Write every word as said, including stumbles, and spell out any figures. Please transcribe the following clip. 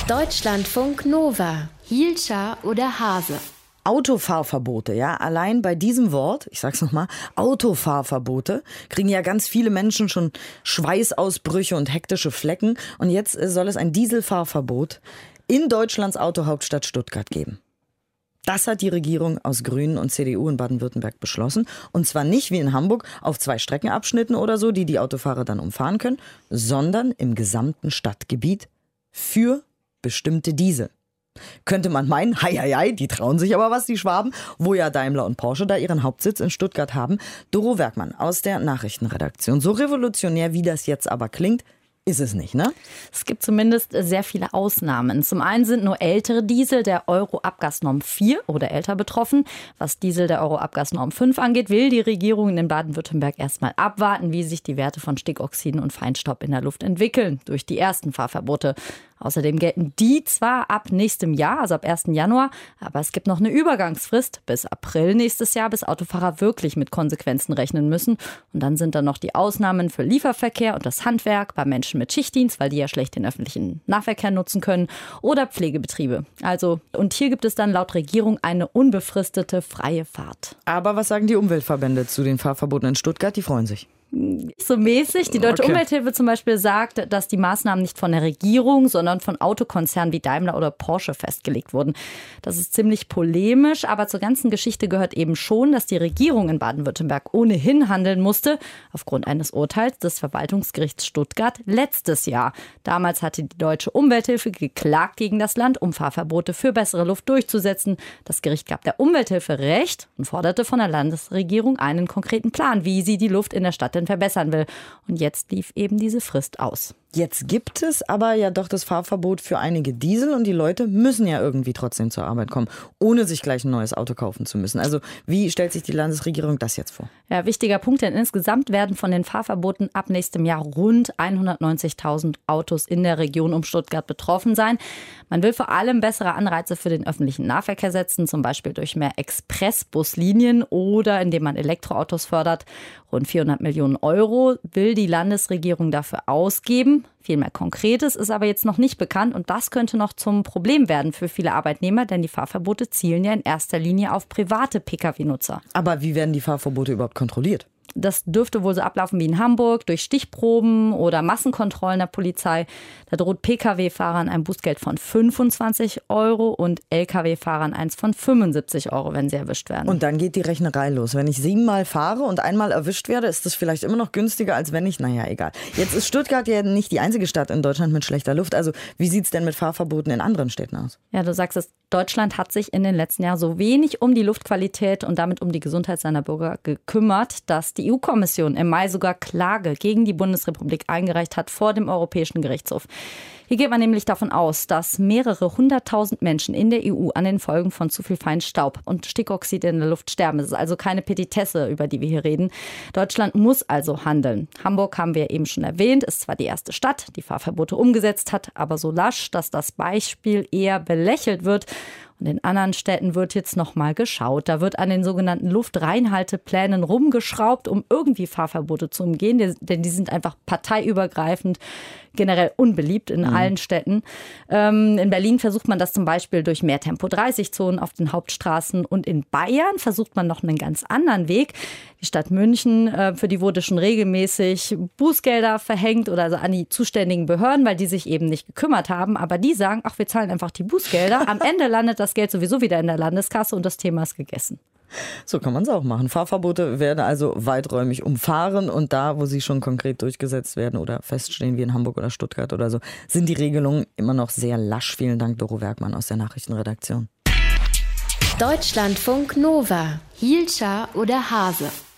Deutschlandfunk Nova. Hielscher oder Hase? Autofahrverbote, ja, allein bei diesem Wort, ich sag's nochmal, Autofahrverbote, kriegen ja ganz viele Menschen schon Schweißausbrüche und hektische Flecken. Und jetzt soll es ein Dieselfahrverbot in Deutschlands Autohauptstadt Stuttgart geben. Das hat die Regierung aus Grünen und C D U in Baden-Württemberg beschlossen. Und zwar nicht wie in Hamburg auf zwei Streckenabschnitten oder so, die die Autofahrer dann umfahren können, sondern im gesamten Stadtgebiet für bestimmte Diesel. Könnte man meinen, hei, hei, hei, die trauen sich aber was, die Schwaben, wo ja Daimler und Porsche da ihren Hauptsitz in Stuttgart haben. Doro Werkmann aus der Nachrichtenredaktion. So revolutionär, wie das jetzt aber klingt, ist es nicht, ne? Es gibt zumindest sehr viele Ausnahmen. Zum einen sind nur ältere Diesel der Euro-Abgasnorm vier oder älter betroffen. Was Diesel der Euro-Abgasnorm fünf angeht, will die Regierung in Baden-Württemberg erstmal abwarten, wie sich die Werte von Stickoxiden und Feinstaub in der Luft entwickeln durch die ersten Fahrverbote. Außerdem gelten die zwar ab nächstem Jahr, also ab ersten Januar, aber es gibt noch eine Übergangsfrist bis April nächstes Jahr, bis Autofahrer wirklich mit Konsequenzen rechnen müssen. Und dann sind da noch die Ausnahmen für Lieferverkehr und das Handwerk, bei Menschen mit Schichtdienst, weil die ja schlecht den öffentlichen Nahverkehr nutzen können, oder Pflegebetriebe. Also, und hier gibt es dann laut Regierung eine unbefristete freie Fahrt. Aber was sagen die Umweltverbände zu den Fahrverboten in Stuttgart? Die freuen sich. So mäßig. Die Deutsche Okay. Umwelthilfe zum Beispiel sagt, dass die Maßnahmen nicht von der Regierung, sondern von Autokonzernen wie Daimler oder Porsche festgelegt wurden. Das ist ziemlich polemisch, aber zur ganzen Geschichte gehört eben schon, dass die Regierung in Baden-Württemberg ohnehin handeln musste, aufgrund eines Urteils des Verwaltungsgerichts Stuttgart letztes Jahr. Damals hatte die Deutsche Umwelthilfe geklagt gegen das Land, um Fahrverbote für bessere Luft durchzusetzen. Das Gericht gab der Umwelthilfe Recht und forderte von der Landesregierung einen konkreten Plan, wie sie die Luft in der Stadt verbessern will. Und jetzt lief eben diese Frist aus. Jetzt gibt es aber ja doch das Fahrverbot für einige Diesel und die Leute müssen ja irgendwie trotzdem zur Arbeit kommen, ohne sich gleich ein neues Auto kaufen zu müssen. Also wie stellt sich die Landesregierung das jetzt vor? Ja, wichtiger Punkt, denn insgesamt werden von den Fahrverboten ab nächstem Jahr rund hundertneunzigtausend Autos in der Region um Stuttgart betroffen sein. Man will vor allem bessere Anreize für den öffentlichen Nahverkehr setzen, zum Beispiel durch mehr Expressbuslinien oder indem man Elektroautos fördert. Rund vierhundert Millionen Euro will die Landesregierung dafür ausgeben. Viel mehr Konkretes ist aber jetzt noch nicht bekannt und das könnte noch zum Problem werden für viele Arbeitnehmer, denn die Fahrverbote zielen ja in erster Linie auf private Pkw Nutzer. Aber wie werden die Fahrverbote überhaupt kontrolliert? Das dürfte wohl so ablaufen wie in Hamburg, durch Stichproben oder Massenkontrollen der Polizei. Da droht Pkw-Fahrern ein Bußgeld von fünfundzwanzig Euro und Lkw-Fahrern eins von fünfundsiebzig Euro, wenn sie erwischt werden. Und dann geht die Rechnerei los. Wenn ich siebenmal fahre und einmal erwischt werde, ist das vielleicht immer noch günstiger, als wenn ich, naja, egal. Jetzt ist Stuttgart ja nicht die einzige Stadt in Deutschland mit schlechter Luft. Also wie sieht es denn mit Fahrverboten in anderen Städten aus? Ja, du sagst es, Deutschland hat sich in den letzten Jahren so wenig um die Luftqualität und damit um die Gesundheit seiner Bürger gekümmert, dass die E U-Kommission im Mai sogar Klage gegen die Bundesrepublik eingereicht hat vor dem Europäischen Gerichtshof. Hier geht man nämlich davon aus, dass mehrere hunderttausend Menschen in der E U an den Folgen von zu viel Feinstaub und Stickoxid in der Luft sterben. Es ist also keine Petitesse, über die wir hier reden. Deutschland muss also handeln. Hamburg haben wir eben schon erwähnt, ist zwar die erste Stadt, die Fahrverbote umgesetzt hat, aber so lasch, dass das Beispiel eher belächelt wird. Und in anderen Städten wird jetzt noch mal geschaut. Da wird an den sogenannten Luftreinhalteplänen rumgeschraubt, um irgendwie Fahrverbote zu umgehen. Denn die sind einfach parteiübergreifend, generell unbeliebt in mhm. allen Städten. Ähm, in Berlin versucht man das zum Beispiel durch mehr Tempo dreißig Zonen auf den Hauptstraßen. Und in Bayern versucht man noch einen ganz anderen Weg. Die Stadt München, äh, für die wurde schon regelmäßig Bußgelder verhängt oder also an die zuständigen Behörden, weil die sich eben nicht gekümmert haben. Aber die sagen, ach, wir zahlen einfach die Bußgelder. Am Ende landet das Geld sowieso wieder in der Landeskasse und das Thema ist gegessen. So kann man es auch machen. Fahrverbote werden also weiträumig umfahren und da, wo sie schon konkret durchgesetzt werden oder feststehen, wie in Hamburg oder Stuttgart oder so, sind die Regelungen immer noch sehr lasch. Vielen Dank, Doro Werkmann aus der Nachrichtenredaktion. Deutschlandfunk Nova. Hielscher oder Hase?